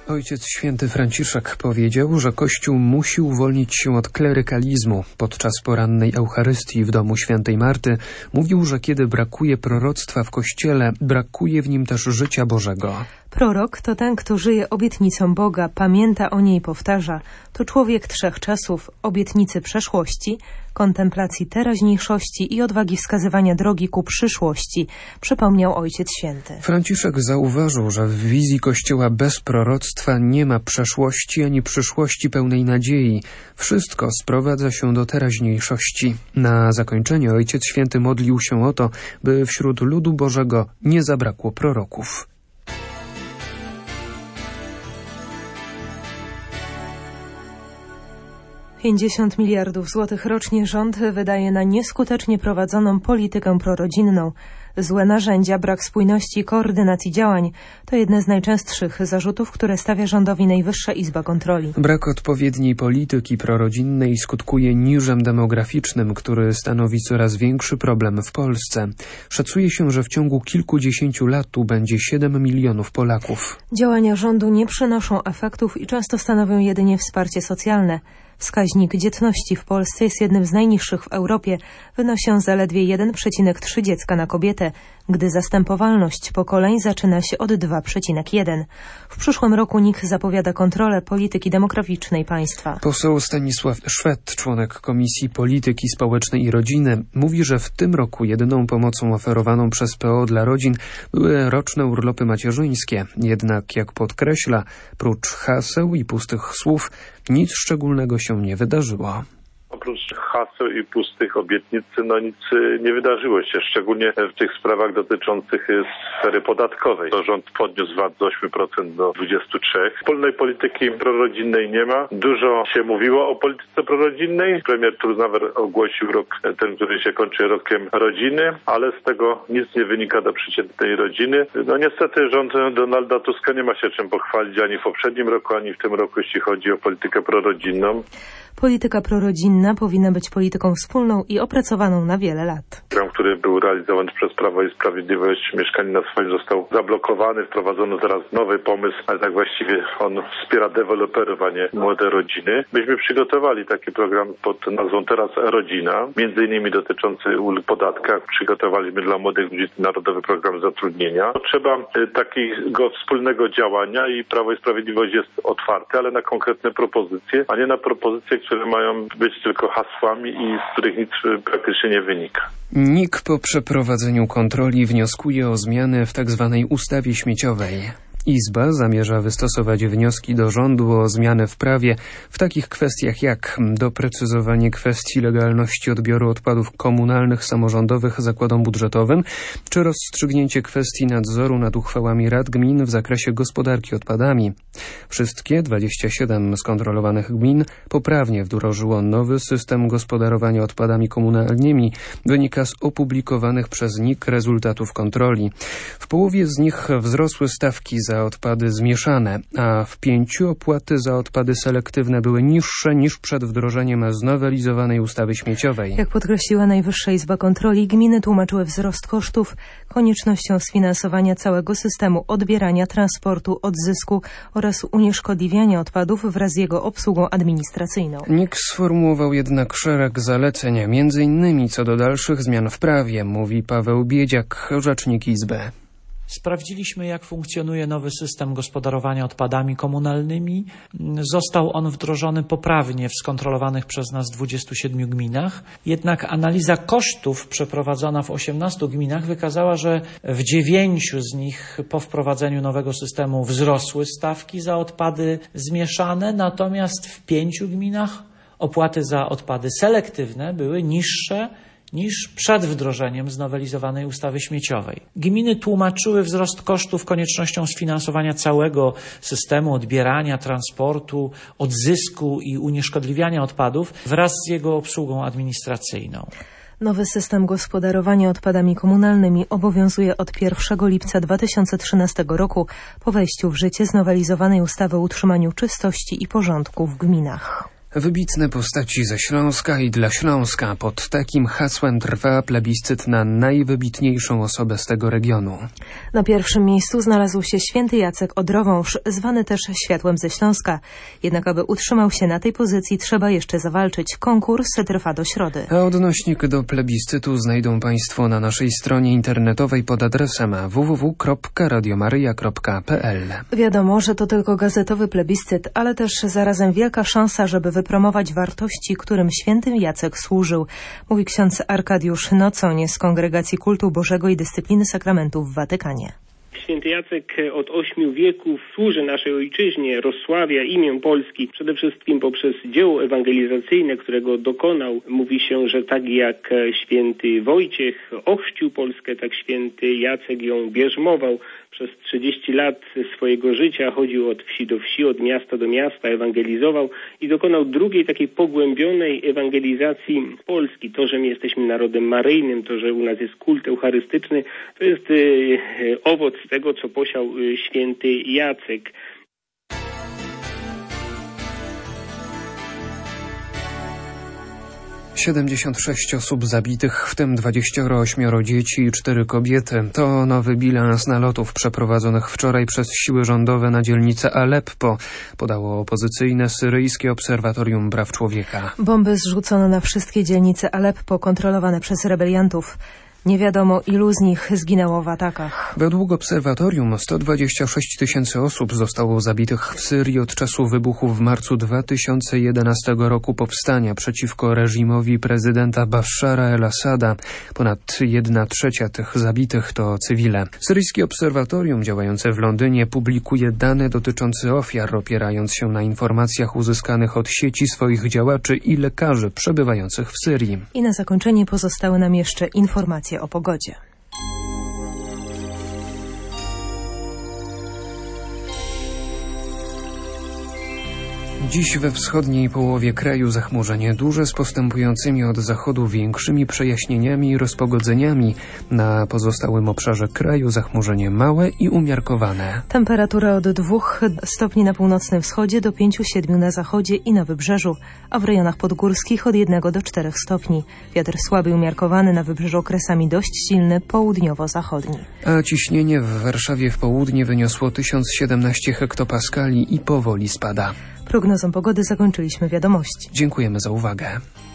Ojciec Święty Franciszek powiedział, że Kościół musi uwolnić się od klerykalizmu. Podczas porannej Eucharystii w domu Świętej Marty mówił, że kiedy brakuje proroctwa w Kościele, brakuje w nim też życia Bożego. Prorok to ten, kto żyje obietnicą Boga, pamięta o niej, powtarza. To człowiek trzech czasów, obietnicy przeszłości, kontemplacji teraźniejszości i odwagi wskazywania drogi ku przyszłości, przypomniał Ojciec Święty. Franciszek zauważył, że w wizji Kościoła bez proroctwa nie ma przeszłości ani przyszłości pełnej nadziei. Wszystko sprowadza się do teraźniejszości. Na zakończenie Ojciec Święty modlił się o to, by wśród ludu Bożego nie zabrakło proroków. $50 miliardów rocznie rząd wydaje na nieskutecznie prowadzoną politykę prorodzinną. Złe narzędzia, brak spójności i koordynacji działań to jedne z najczęstszych zarzutów, które stawia rządowi Najwyższa Izba Kontroli. Brak odpowiedniej polityki prorodzinnej skutkuje niżem demograficznym, który stanowi coraz większy problem w Polsce. Szacuje się, że w ciągu kilkudziesięciu lat tu będzie 7 milionów Polaków. Działania rządu nie przynoszą efektów i często stanowią jedynie wsparcie socjalne. Wskaźnik dzietności w Polsce jest jednym z najniższych w Europie. Wynosi on zaledwie 1,3 dziecka na kobietę, gdy zastępowalność pokoleń zaczyna się od 2,1. W przyszłym roku NIK zapowiada kontrolę polityki demograficznej państwa. Poseł Stanisław Szwed, członek Komisji Polityki Społecznej i Rodziny, mówi, że w tym roku jedyną pomocą oferowaną przez PO dla rodzin były roczne urlopy macierzyńskie. Jednak, jak podkreśla, prócz haseł i pustych słów, nic szczególnego się nie wydarzyło. Oprócz haseł i pustych obietnic, nic nie wydarzyło się, szczególnie w tych sprawach dotyczących sfery podatkowej. To rząd podniósł VAT z 8% do 23%. Wspólnej polityki prorodzinnej nie ma. Dużo się mówiło o polityce prorodzinnej. Premier Tusk ogłosił rok, ten, który się kończy rokiem rodziny, ale z tego nic nie wynika dla przeciętnej rodziny. Niestety rząd Donalda Tuska nie ma się czym pochwalić ani w poprzednim roku, ani w tym roku, jeśli chodzi o politykę prorodzinną. Polityka prorodzinna powinna być polityką wspólną i opracowaną na wiele lat. Program, który był realizowany przez Prawo i Sprawiedliwość, Mieszkanie na swoim, został zablokowany. Wprowadzono teraz nowy pomysł, ale tak właściwie on wspiera deweloperów, a nie młode rodziny. Myśmy przygotowali taki program pod nazwą Teraz Rodzina, między innymi dotyczący ulg w podatkach. Przygotowaliśmy dla młodych ludzi Narodowy Program Zatrudnienia. Potrzeba takiego wspólnego działania i Prawo i Sprawiedliwość jest otwarte, ale na konkretne propozycje, a nie na propozycje, które mają być tylko hasłami i z których nic praktycznie nie wynika. NIK po przeprowadzeniu kontroli wnioskuje o zmiany w tzw. ustawie śmieciowej. Izba zamierza wystosować wnioski do rządu o zmiany w prawie w takich kwestiach jak doprecyzowanie kwestii legalności odbioru odpadów komunalnych samorządowych zakładom budżetowym, czy rozstrzygnięcie kwestii nadzoru nad uchwałami rad gmin w zakresie gospodarki odpadami. Wszystkie 27 skontrolowanych gmin poprawnie wdrożyło nowy system gospodarowania odpadami komunalnymi, wynika z opublikowanych przez NIK rezultatów kontroli. W połowie z nich wzrosły stawki za odpady zmieszane, a w 5 opłaty za odpady selektywne były niższe niż przed wdrożeniem znowelizowanej ustawy śmieciowej. Jak podkreśliła Najwyższa Izba Kontroli, gminy tłumaczyły wzrost kosztów koniecznością sfinansowania całego systemu odbierania, transportu, odzysku oraz unieszkodliwiania odpadów wraz z jego obsługą administracyjną. NIK sformułował jednak szereg zaleceń, m.in. co do dalszych zmian w prawie, mówi Paweł Biedziak, rzecznik Izby. Sprawdziliśmy, jak funkcjonuje nowy system gospodarowania odpadami komunalnymi. Został on wdrożony poprawnie w skontrolowanych przez nas 27 gminach. Jednak analiza kosztów przeprowadzona w 18 gminach wykazała, że w 9 z nich po wprowadzeniu nowego systemu wzrosły stawki za odpady zmieszane, natomiast w 5 gminach opłaty za odpady selektywne były niższe niż przed wdrożeniem znowelizowanej ustawy śmieciowej. Gminy tłumaczyły wzrost kosztów koniecznością sfinansowania całego systemu odbierania, transportu, odzysku i unieszkodliwiania odpadów wraz z jego obsługą administracyjną. Nowy system gospodarowania odpadami komunalnymi obowiązuje od 1 lipca 2013 roku po wejściu w życie znowelizowanej ustawy o utrzymaniu czystości i porządku w gminach. Wybitne postaci ze Śląska i dla Śląska. Pod takim hasłem trwa plebiscyt na najwybitniejszą osobę z tego regionu. Na pierwszym miejscu znalazł się święty Jacek Odrowąż, zwany też Światłem ze Śląska. Jednak aby utrzymał się na tej pozycji, trzeba jeszcze zawalczyć. Konkurs trwa do środy. A odnośnik do plebiscytu znajdą Państwo na naszej stronie internetowej pod adresem www.radiomaryja.pl. Wiadomo, że to tylko gazetowy plebiscyt, ale też zarazem wielka szansa, żeby wypromować wartości, którym święty Jacek służył, mówi ksiądz Arkadiusz Nocoń z Kongregacji Kultu Bożego i Dyscypliny Sakramentów w Watykanie. Święty Jacek od 8 wieków służy naszej ojczyźnie, rozsławia imię Polski, przede wszystkim poprzez dzieło ewangelizacyjne, którego dokonał. Mówi się, że tak jak święty Wojciech ochrzcił Polskę, tak święty Jacek ją bierzmował. Przez 30 lat swojego życia chodził od wsi do wsi, od miasta do miasta, ewangelizował i dokonał drugiej takiej pogłębionej ewangelizacji Polski. To, że my jesteśmy narodem maryjnym, to, że u nas jest kult eucharystyczny, to jest owoc tego, co posiał święty Jacek. – 76 osób zabitych, w tym 28 dzieci i 4 kobiety. To nowy bilans nalotów przeprowadzonych wczoraj przez siły rządowe na dzielnicę Aleppo, podało opozycyjne syryjskie Obserwatorium Praw Człowieka. Bomby zrzucono na wszystkie dzielnice Aleppo kontrolowane przez rebeliantów. Nie wiadomo, ilu z nich zginęło w atakach. Według obserwatorium 126 000 osób zostało zabitych w Syrii od czasu wybuchu w marcu 2011 roku powstania przeciwko reżimowi prezydenta Bashara el-Assada. Ponad 1/3 tych zabitych to cywile. Syryjskie obserwatorium działające w Londynie publikuje dane dotyczące ofiar, opierając się na informacjach uzyskanych od sieci swoich działaczy i lekarzy przebywających w Syrii. I na zakończenie pozostały nam jeszcze informacje o pogodzie. Dziś we wschodniej połowie kraju zachmurzenie duże z postępującymi od zachodu większymi przejaśnieniami i rozpogodzeniami. Na pozostałym obszarze kraju zachmurzenie małe i umiarkowane. Temperatura od 2 stopni na północnym wschodzie do 5-7 na zachodzie i na wybrzeżu, a w rejonach podgórskich od 1 do 4 stopni. Wiatr słaby umiarkowany, na wybrzeżu okresami dość silny, południowo-zachodni. A ciśnienie w Warszawie w południe wyniosło 1017 hektopaskali i powoli spada. Prognozą pogody zakończyliśmy wiadomości. Dziękujemy za uwagę.